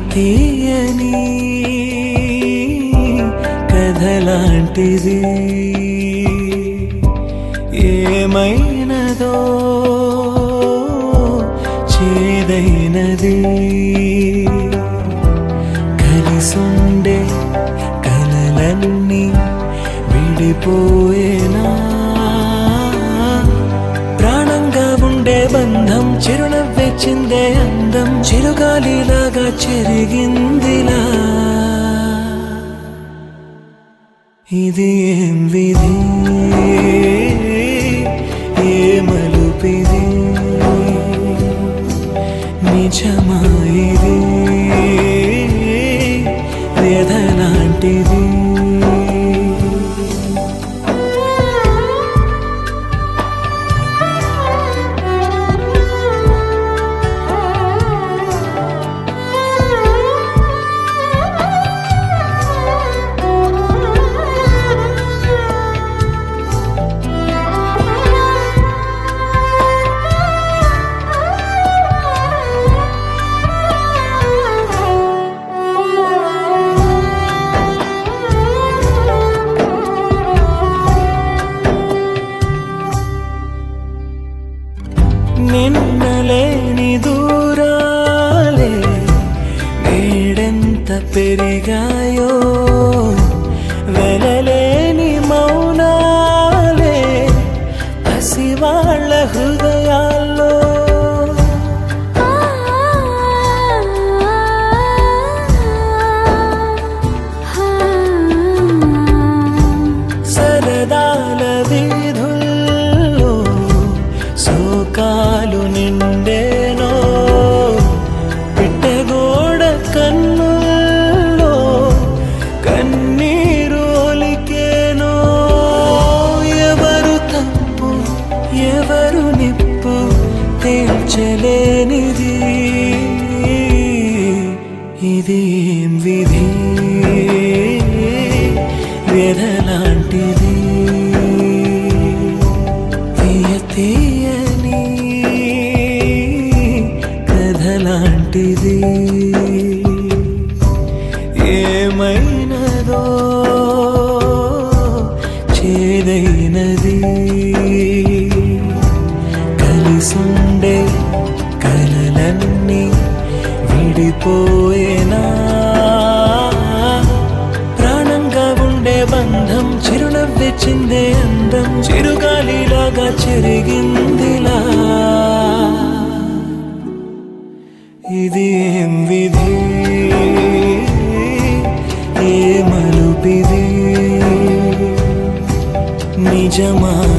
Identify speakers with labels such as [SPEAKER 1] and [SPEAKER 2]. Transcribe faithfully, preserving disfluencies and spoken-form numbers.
[SPEAKER 1] తీయని కథలాంటిది ఏమైనదో చేదైనది కలిసుండే కలలన్నీ విడిపోయేనా ప్రాణంగా ఉండే బంధం చిరునవ్వే చిందే అందం చిరుగాలిలాగా చెరిగిందిలా ఇది ఏం విధి ఏ మలుపిది నిజమా ఇది వ్యధలాంటిది నిన్నలేని దూరాలే నేడెంత పెరిగాయో వెలలేని మౌనాలే పసివాళ్ళ హృదయాల్లో సరదాల వీధుల్లో సోకాలు నిండేనో పిట్టగోడ కన్నుల్లో కన్నీరు ఒలికేనో ఎవరు తప్పు ఎవరు నిప్పు తేల్చలేనిది ఇది ఏం విధి వ్యధలాంటిది తీయని కథలాంటిది ఏమైనదో చేదైనది కలిసుండే కలలన్నీ విడిపోయేనా ప్రాణంగా ఉండే బంధం చిరునవ్వే చిందే అందం చిరుగాలిలాగా చెరిగిందిలా ఇది ఏం విధి ఏ మలుపిది నిజమా